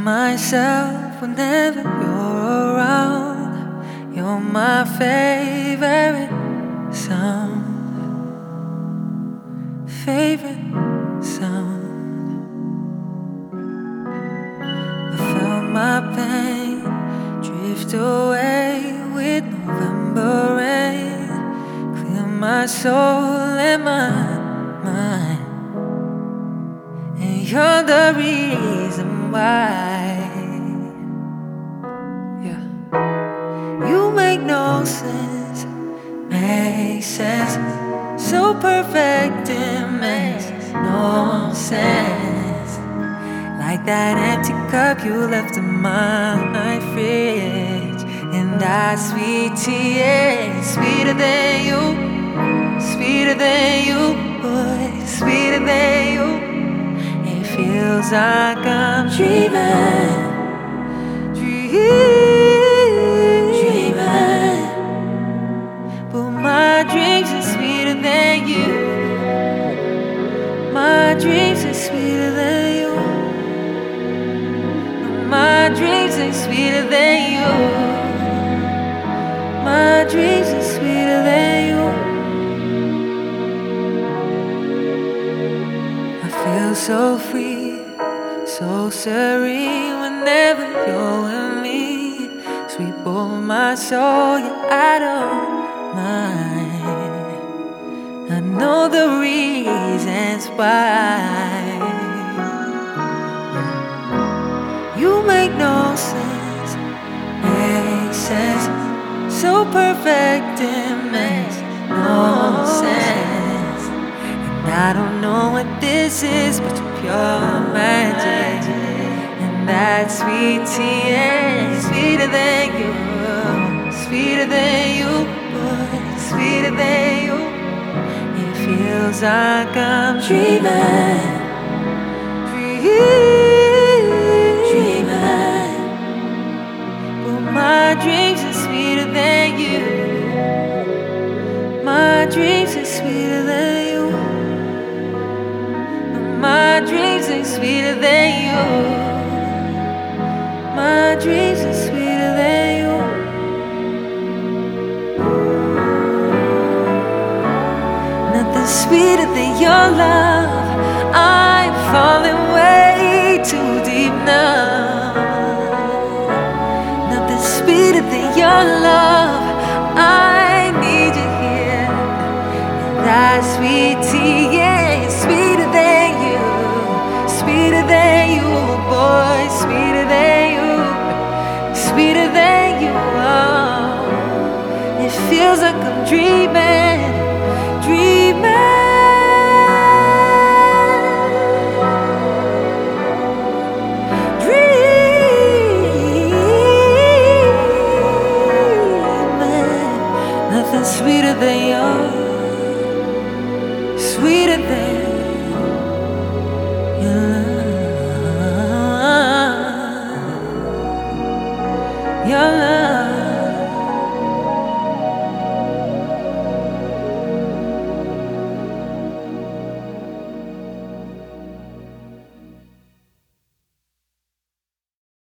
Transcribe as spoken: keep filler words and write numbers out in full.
myself whenever you're around. You're my favorite sound, favorite sound. I felt my pain drift away with November rain, clear my soul and my mind. And you're the reason why. Yeah. You make no sense, make sense. So perfect it makes no sense. Like that empty cup you left in my fridge, and that sweet tea is sweeter than you, sweeter than you, boy, sweeter than you. Feels like I'm dreaming, dreaming, dreaming. But my dreams are sweeter than you. My dreams are sweeter than you. My dreams are sweeter than you. My dreams are sweeter than you. I feel so free, so serene whenever you're with me. Sweet boy, my soul, you're out of mind. I know the reasons why. You make no sense, make sense. So perfect it makes no sense. And I don't know what this is, but you're pure magic. And that sweet tea is sweeter than you, sweeter than you, boy, sweeter than you. It feels like I'm dreaming, dreaming, dreaming. But my dreams are sweeter than you. My dreams are sweeter than you. My dreams are sweeter than you. My dreams are sweeter than you. Nothing sweeter than your love. I'm falling way too deep now. Nothing sweeter than your love. I need you here. And that sweet tea, yeah, it's sweeter than you. Sweeter than you, boy, sweeter than you, sweeter than you, oh. It feels like I'm dreaming.